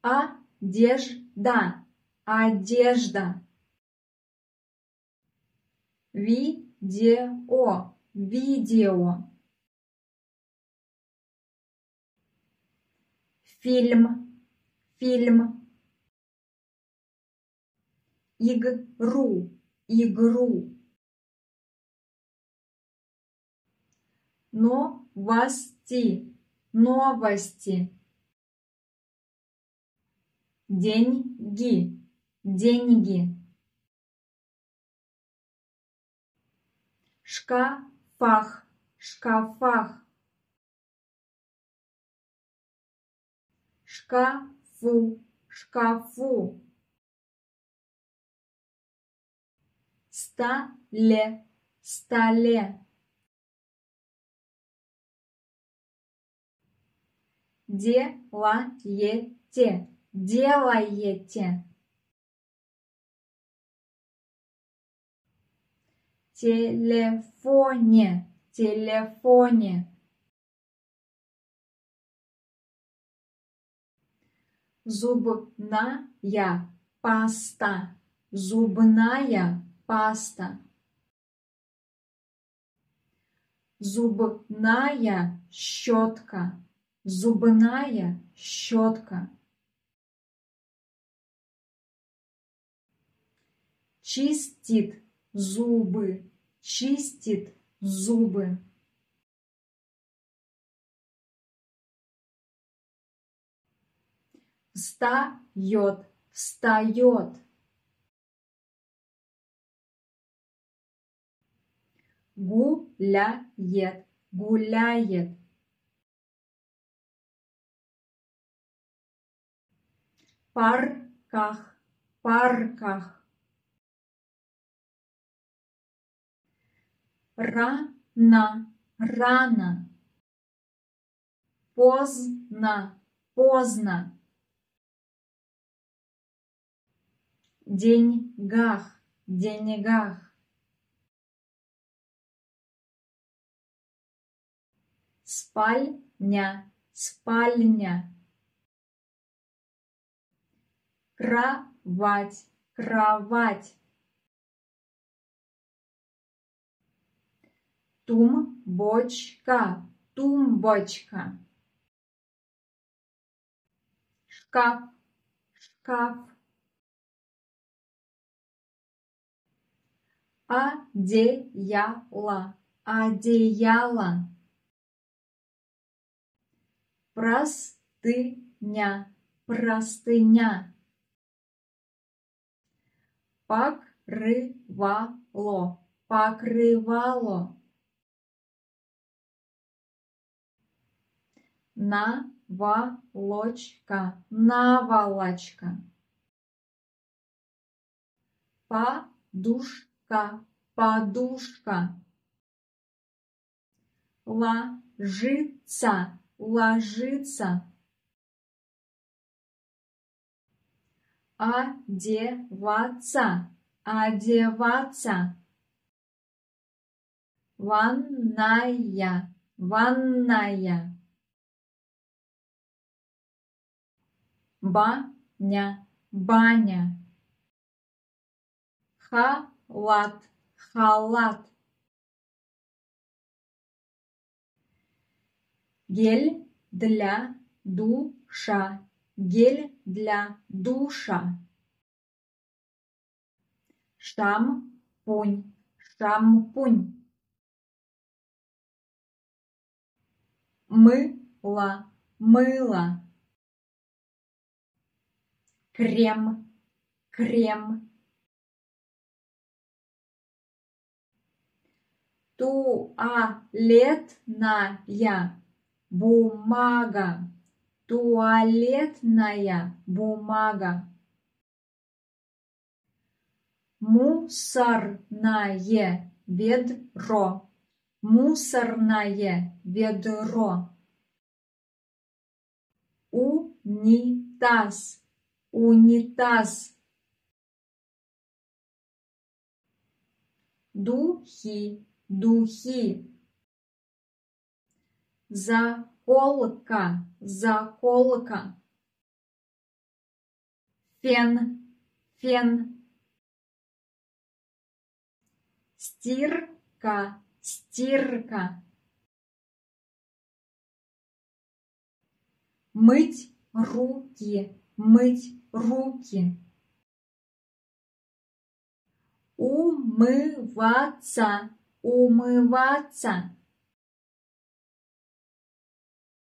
Одежда, одежда. Видео, видео. Фильм, фильм. Игру, игру. Новости, новости. Деньги, деньги. Шкафах, шкафах. Шкафу, шкафу. Столе, столе. Делаете, делаете. Телефоне, телефоне. Зубная паста, зубная паста. Зубная щетка, зубная щетка. Чистит зубы, чистит зубы. Встает, встает. Гуляет, гуляет. Парках, парках. Рано, рано. Поздно, поздно. Деньгах, деньгах. Спальня, спальня. Кровать, кровать. Тумбочка, тумбочка. Шкаф, шкаф. Одеяло, одеяло. Простыня, простыня. Покрывало, покрывало. Наволочка, наволочка. Подушка, подушка. Ложиться, ложиться. Одеваться, одеваться. Ванная, ванная. Баня, баня. Халат, халат. Гель для душа, гель для душа. Шампунь, шампунь. Мыло, мыло. Крем, крем. Туалетная бумага, туалетная бумага. Мусорное ведро, мусорное ведро. Унитаз, унитаз. Духи, духи. Заколка, заколка. фен, фен. Стирка, стирка. Мыть руки, мыть руки. Умываться, умываться.